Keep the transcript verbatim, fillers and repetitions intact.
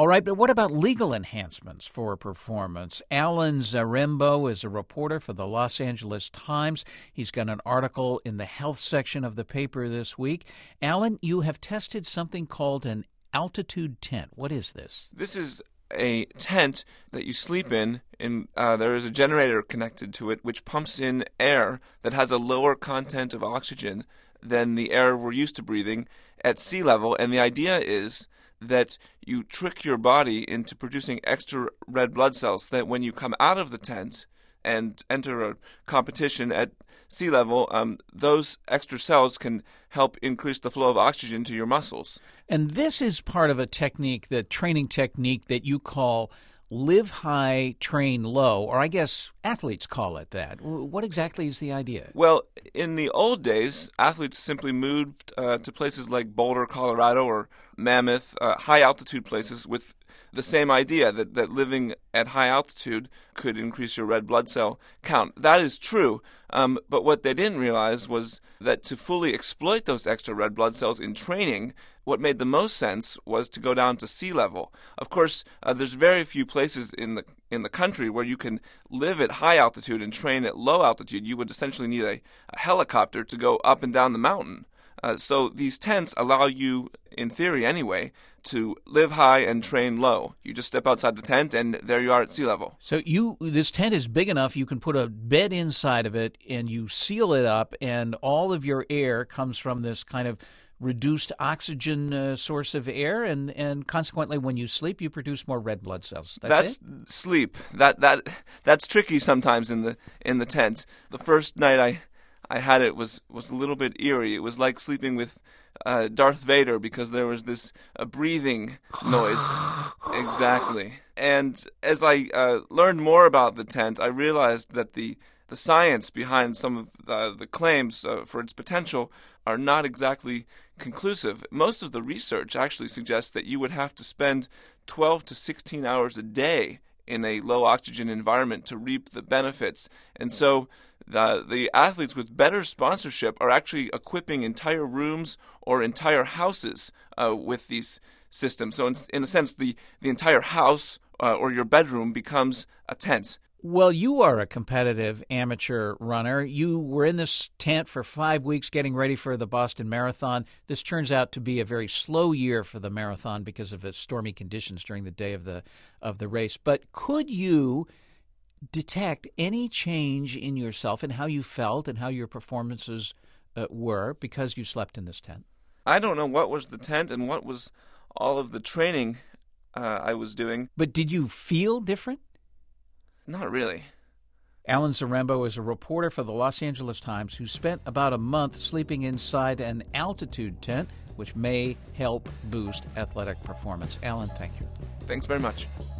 All right, but what about legal enhancements for performance? Alan Zarembo is a reporter for the Los Angeles Times. He's got an article in the health section of the paper this week. Alan, you have tested something called an altitude tent. What is this? This is a tent that you sleep in, and uh, there is a generator connected to it which pumps in air that has a lower content of oxygen than the air we're used to breathing at sea level. And the idea is that you trick your body into producing extra red blood cells, that when you come out of the tent and enter a competition at sea level, um, those extra cells can help increase the flow of oxygen to your muscles. And this is part of a technique, the training technique that you call live high, train low, or I guess athletes call it that. What exactly is the idea? Well, in the old days, athletes simply moved uh, to places like Boulder, Colorado, or Mammoth, uh, high-altitude places with the same idea that, that living at high altitude could increase your red blood cell count. That is true, um, but what they didn't realize was that to fully exploit those extra red blood cells in training, what made the most sense was to go down to sea level. Of course, uh, there's very few places in the in the country where you can live at high altitude and train at low altitude. You would essentially need a, a helicopter to go up and down the mountain. Uh, so these tents allow you, in theory anyway, to live high and train low. You just step outside the tent, and there you are at sea level. So you this tent is big enough you can put a bed inside of it, and you seal it up, and all of your air comes from this kind of reduced oxygen uh, source of air, and, and consequently, when you sleep, you produce more red blood cells. That's, that's it? Sleep. That that that's tricky sometimes in the in the tent. The first night I I had it was was a little bit eerie. It was like sleeping with uh, Darth Vader, because there was this uh, breathing noise. Exactly. And as I uh, learned more about the tent, I realized that the the science behind some of the, the claims uh, for its potential are not exactly conclusive. Most of the research actually suggests that you would have to spend twelve to sixteen hours a day in a low oxygen environment to reap the benefits. And so the, the athletes with better sponsorship are actually equipping entire rooms or entire houses uh, with these systems. So in, in a sense, the, the entire house uh, or your bedroom becomes a tent. Well, you are a competitive amateur runner. You were in this tent for five weeks getting ready for the Boston Marathon. This turns out to be a very slow year for the marathon because of the stormy conditions during the day of the of the race. But could you detect any change in yourself and how you felt and how your performances uh, were because you slept in this tent? I don't know what was the tent and what was all of the training uh, I was doing. But did you feel different? Not really. Alan Zarembo is a reporter for the Los Angeles Times who spent about a month sleeping inside an altitude tent, which may help boost athletic performance. Alan, thank you. Thanks very much.